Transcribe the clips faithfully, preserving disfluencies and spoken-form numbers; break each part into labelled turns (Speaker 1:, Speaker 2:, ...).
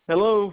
Speaker 1: Hello.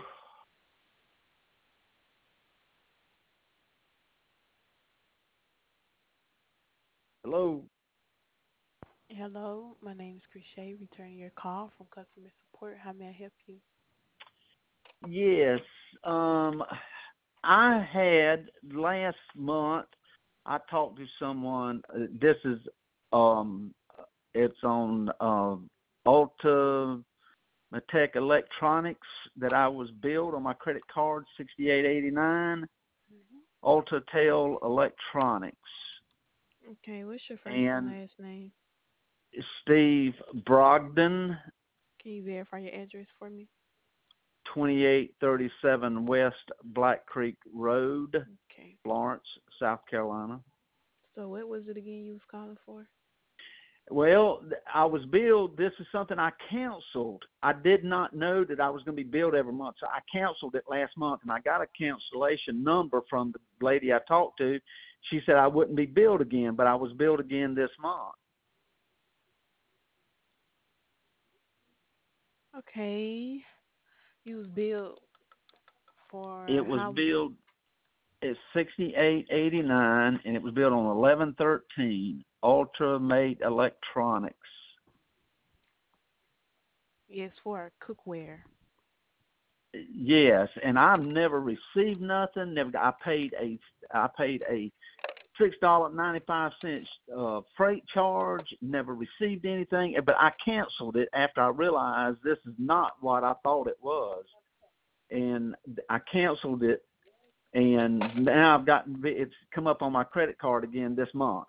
Speaker 1: Hello.
Speaker 2: Hello, my name is Krishay, returning your call from customer support. How may I help you?
Speaker 1: Yes. Um, I had last month. I talked to someone. Uh, this is um, it's on um, Ulta Tech Electronics that I was billed on my credit card, sixty-eight eighty-nine.
Speaker 2: hmm
Speaker 1: Ultratel Electronics
Speaker 2: Okay, what's your first and
Speaker 1: and
Speaker 2: last name?
Speaker 1: Steve Brogdon,
Speaker 2: Can you verify your address for me?
Speaker 1: twenty-eight thirty-seven West Black Creek Road,
Speaker 2: Okay.
Speaker 1: Florence, South Carolina.
Speaker 2: So what was it again you was calling for?
Speaker 1: Well, I was billed. This is something I canceled. I did not know that I was going to be billed every month, so I canceled it last month, and I got a cancellation number from the lady I talked to. She said I wouldn't be billed again, but I was billed again this month.
Speaker 2: Okay. You was billed
Speaker 1: It
Speaker 2: for
Speaker 1: was
Speaker 2: how
Speaker 1: billed at sixty-eight eighty-nine, and it was billed on eleven thirteen. Ultramate Electronics.
Speaker 2: yes, for cookware.
Speaker 1: Yes, and I've never received nothing. Never. I paid a. I paid a six dollar ninety five cents uh, freight charge. Never received anything, but I canceled it after I realized this is not what I thought it was, and I canceled it. And now I've gotten it's come up on my credit card again this month.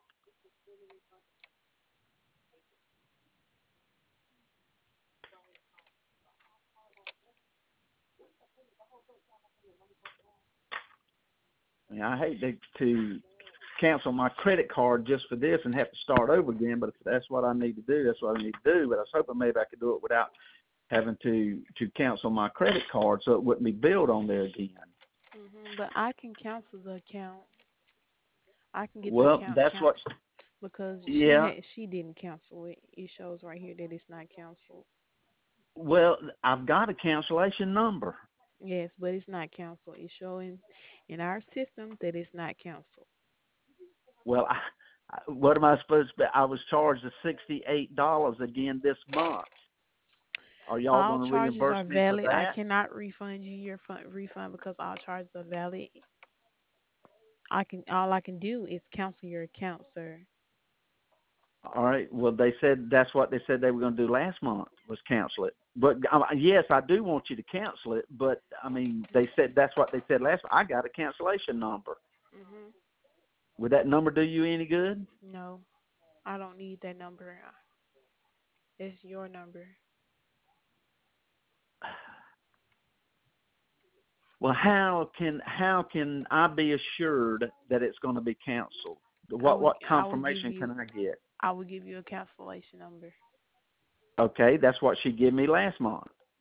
Speaker 1: I mean, I hate to, to cancel my credit card just for this and have to start over again, but if that's what I need to do, that's what I need to do. But I was hoping maybe I could do it without having to to cancel my credit card so it wouldn't be billed on there again.
Speaker 2: hmm But I can cancel the account. I can get the
Speaker 1: Well,
Speaker 2: account
Speaker 1: that's what.
Speaker 2: canceled because she
Speaker 1: Yeah.
Speaker 2: had she didn't cancel it. It shows right here that it's not canceled.
Speaker 1: Well, I've got a cancellation number.
Speaker 2: Yes, but it's not canceled. It's showing in our system that it's not canceled.
Speaker 1: Well, I, I- what am I supposed to? Be? I was charged the sixty-eight dollars again this month. Are y'all
Speaker 2: All
Speaker 1: going to
Speaker 2: charges
Speaker 1: reimburse
Speaker 2: are
Speaker 1: me for
Speaker 2: valid. I
Speaker 1: that?
Speaker 2: cannot refund you your fun, refund because all charges are valid. I can all I can do is cancel your account, sir.
Speaker 1: All right. Well, they said that's what they said they were going to do last month was cancel it. But um, yes, I do want you to cancel it. But I mean, they said that's what they said last. I got a cancellation number.
Speaker 2: Mhm.
Speaker 1: Would that number do you any good?
Speaker 2: No, I don't need that number. It's your number.
Speaker 1: Well, how can how can I be assured that it's going to be canceled?
Speaker 2: I
Speaker 1: What
Speaker 2: would
Speaker 1: what
Speaker 2: I will give
Speaker 1: confirmation
Speaker 2: you
Speaker 1: can I get?
Speaker 2: I will give you a cancellation number.
Speaker 1: Okay, that's what she gave me last month.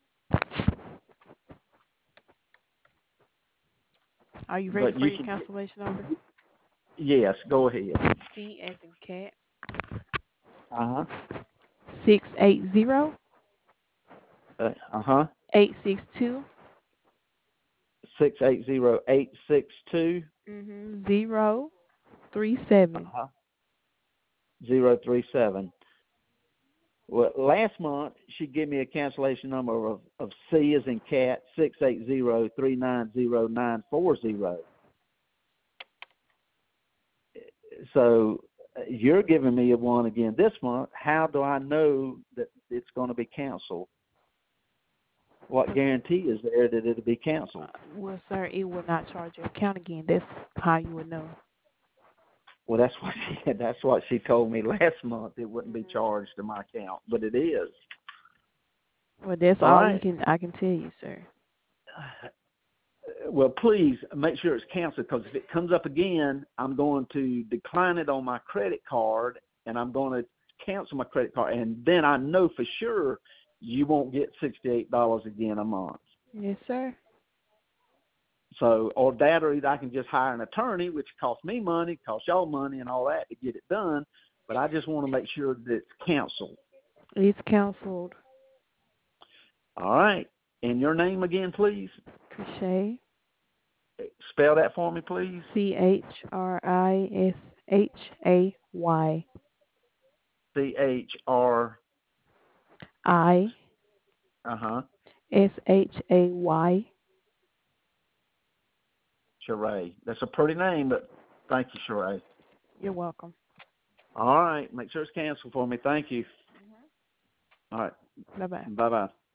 Speaker 2: Are you ready
Speaker 1: But
Speaker 2: for
Speaker 1: you
Speaker 2: your
Speaker 1: can,
Speaker 2: cancellation number?
Speaker 1: yes, go ahead.
Speaker 2: C as in cat
Speaker 1: Uh huh.
Speaker 2: six eight zero
Speaker 1: Uh huh.
Speaker 2: eight six two
Speaker 1: Six eight zero eight six two.
Speaker 2: mhm zero three
Speaker 1: Uh
Speaker 2: seven.
Speaker 1: huh. Zero three seven. Well, last month she gave me a cancellation number of, of C as in cat six eight zero three nine zero nine four zero. So uh, you're giving me a one again this month. How do I know that it's going to be canceled? What guarantee is there that it'll be canceled?
Speaker 2: Well, sir, it will not charge your account again. That's how you would know.
Speaker 1: Well, that's what she that's what she told me last month. It wouldn't be
Speaker 2: hmm
Speaker 1: charged to my account, but it is.
Speaker 2: Well, that's
Speaker 1: All
Speaker 2: all you
Speaker 1: right.
Speaker 2: can I can tell you, sir.
Speaker 1: Well, please make sure it's canceled because if it comes up again, I'm going to decline it on my credit card and I'm going to cancel my credit card, and then I know for sure you won't get sixty-eight dollars again a month.
Speaker 2: Yes, sir.
Speaker 1: So, or that, or either I can just hire an attorney, which costs me money, costs y'all money, and all that to get it done. But I just want to make sure that it's canceled.
Speaker 2: It's canceled.
Speaker 1: All right. And your name again, please?
Speaker 2: Crochet.
Speaker 1: Spell that for me, please.
Speaker 2: C H R I S H A Y.
Speaker 1: C H R
Speaker 2: I
Speaker 1: Uh-huh.
Speaker 2: S H A Y.
Speaker 1: Sheree. That's a pretty name, but thank you, Sheree.
Speaker 2: You're welcome.
Speaker 1: All right. Make sure it's canceled for me. Thank you. All right.
Speaker 2: Bye-bye.
Speaker 1: Bye-bye.